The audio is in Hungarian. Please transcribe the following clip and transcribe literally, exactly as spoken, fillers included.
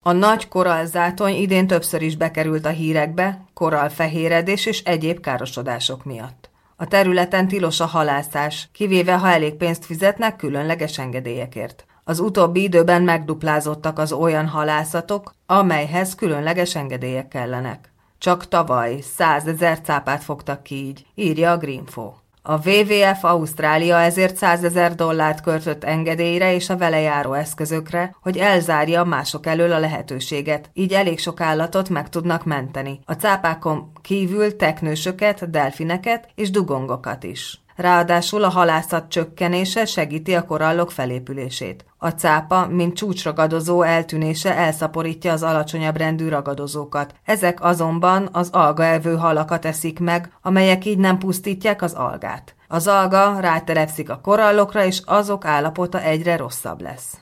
A nagy korallzátony idén többször is bekerült a hírekbe, korallfehéredés és egyéb károsodások miatt. A területen tilos a halászás, kivéve ha elég pénzt fizetnek különleges engedélyekért. Az utóbbi időben megduplázottak az olyan halászatok, amelyhez különleges engedélyek kellenek. Csak tavaly százezer cápát fogtak ki így, írja a Greenfo. A dupla vé vé ef Ausztrália ezért százezer dollárt költött engedélyre és a vele járó eszközökre, hogy elzárja mások elől a lehetőséget, így elég sok állatot meg tudnak menteni. A cápákon kívül teknősöket, delfineket és dugongokat is. Ráadásul a halászat csökkenése segíti a korallok felépülését. A cápa, mint csúcsragadozó eltűnése elszaporítja az alacsonyabb rendű ragadozókat. Ezek azonban az algaevő halakat eszik meg, amelyek így nem pusztítják az algát. Az alga rátelepszik a korallokra, és azok állapota egyre rosszabb lesz.